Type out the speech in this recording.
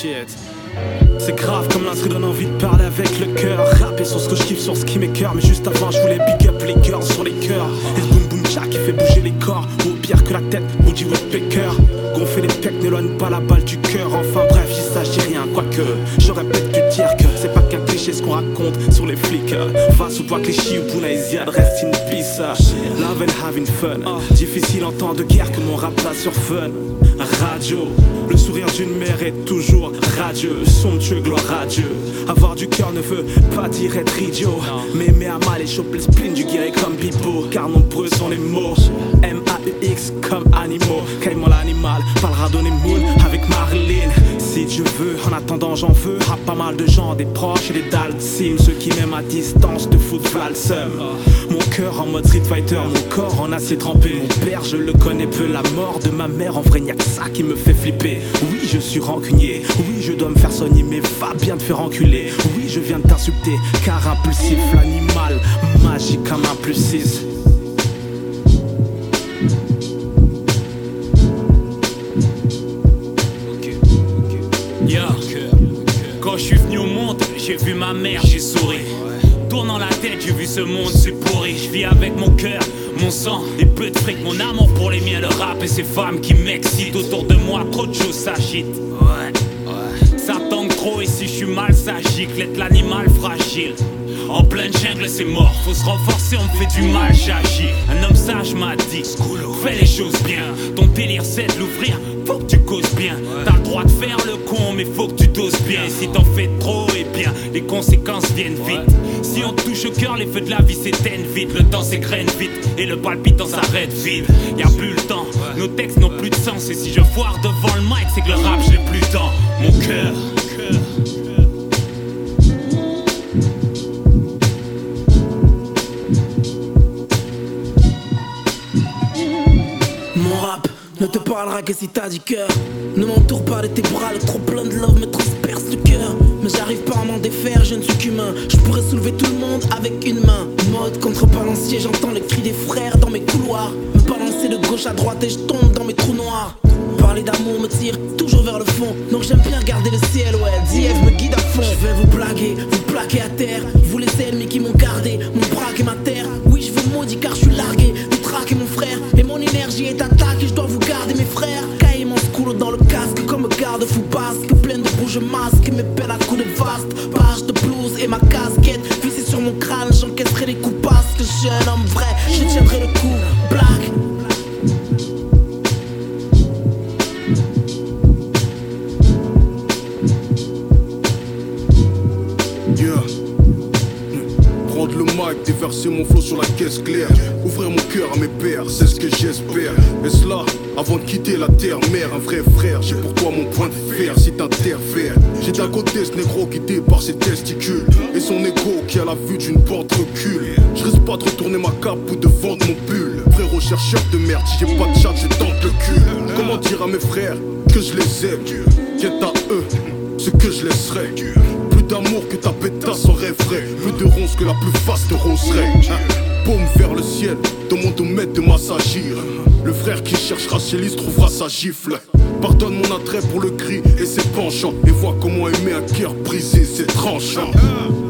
shit. C'est grave comme l'instru donne envie de parler avec le cœur. Rapper sur ce que je kiffe, sur ce qui m'écœure. Mais juste avant je voulais big up les girls sur les cœurs. Et ce boom boom cha qui fait bouger les corps. Ou pire que la tête, Woody Woodpecker. Gonfler les pecs n'éloigne pas la balle du cœur. Enfin bref, j'y sache rien, quoique j'aurais peut-être dû dire que c'est pas qu'un cliché ce qu'on raconte sur les flics. Face au bois cliché ou Pounaisiade, reste in peace. Love and having fun. Difficile en temps de guerre que mon rap passe sur fun. Radio, le sourire d'une mère est toujours radieux. Somptueux, gloire à Dieu. Avoir du cœur ne veut pas dire être idiot. Mais aimer à mal et choper le spleen du guerrier comme Bibo. Car nombreux sont les mots M-A-U-X comme animaux. Caïman l'animal, parlera donner moule avec Marilyn. Si Dieu veut, en attendant j'en veux à pas mal de gens, des proches et des dalcimes. Ceux qui m'aiment à distance te foutent valsum. Mon cœur en mode Street Fighter, mon corps en acier trempé. Mon père je le connais peu, la mort de ma mère en vrai n'y a que ça qui me fait flipper. Oui je suis rancunier, oui je dois me faire soigner, mais va bien te faire enculer. Oui je viens de t'insulter, car impulsif, l'animal magique comme un plus 6. Quand je suis venu au monde, j'ai vu ma mère, j'ai souri. Tournant la tête, j'ai vu ce monde se pourri. Je vis avec mon cœur, mon sang et peu de fric. Mon amour pour les miens, le rap et ces femmes qui m'excitent. Autour de moi, trop de choses s'agitent. Ça tangue trop et si je suis mal, ça gicle. Être l'animal fragile. En pleine jungle, c'est mort. Faut se renforcer, on me fait du mal, j'agis. Un homme sage m'a dit, fais les choses bien. Ton délire c'est de l'ouvrir, faut que tu causes bien. T'as le droit de faire le con, mais faut que tu doses bien. Et si t'en fais trop, et bien, les conséquences viennent vite. Si on touche au cœur, les feux de la vie s'éteignent vite. Le temps s'égrène vite, et le palpitant s'arrête vite. Y'a plus le temps, nos textes n'ont plus de sens. Et si je foire devant le mic, c'est que le rap, je l'ai plus dans mon cœur. Mon rap ne te parlera que si t'as du cœur. Ne m'entoure pas de tes bras, le trop plein de love me transperce le cœur. Mais j'arrive pas à m'en défaire, je ne suis qu'humain. Je pourrais soulever tout le monde avec une main. Mode contre-balancier, j'entends le cri des frères dans mes couloirs. Me balancer de gauche à droite et je tombe dans mes trous noirs. Parler d'amour me tire toujours vers le fond. Donc j'aime bien garder le ciel, ouais, DF me guide à fond. Je vais vous blaguer, vous plaquer à terre. Vous les ennemis qui m'ont gardé, mon bras et ma terre. Oui je vous maudis car je suis largué. Vous traquez mon frère, et mon énergie est attaquée. Je dois vous garder mes frères. Caille mon scoulot dans le casque comme garde-fou basque. Plein de bouges masque, mes pelles à coups de vaste. Page de blouse et ma casquette vissée sur mon crâne, j'encaisserai les coups parce que je suis un homme vrai. Je tiendrai le coup, black. Prendre le mic, déverser mon flow sur la caisse claire. Ouvrir mon cœur à mes pères, c'est ce que j'espère. Et cela, avant de quitter la terre mère, un vrai frère. J'ai pour toi mon point de fer si t'interfères. J'ai d'un côté ce négro guidé par ses testicules et son ego qui a la vue d'une porte recule. Je risque pas de retourner ma cape ou de vendre mon pull. Frérot chercheur de merde, si j'ai pas de chat, je tente le cul. Comment dire à mes frères que je les aime? Qu'est à eux ce que je laisserai. Plus d'amour que ta pétasse en rêverait. Plus de ronces que la plus vaste roserait. Paume vers le ciel, dans mon domaine de m'assagir. Le frère qui cherchera chez lui trouvera sa gifle. Pardonne mon attrait pour le cri et ses penchants. Et vois comment aimer un cœur brisé, c'est tranchant.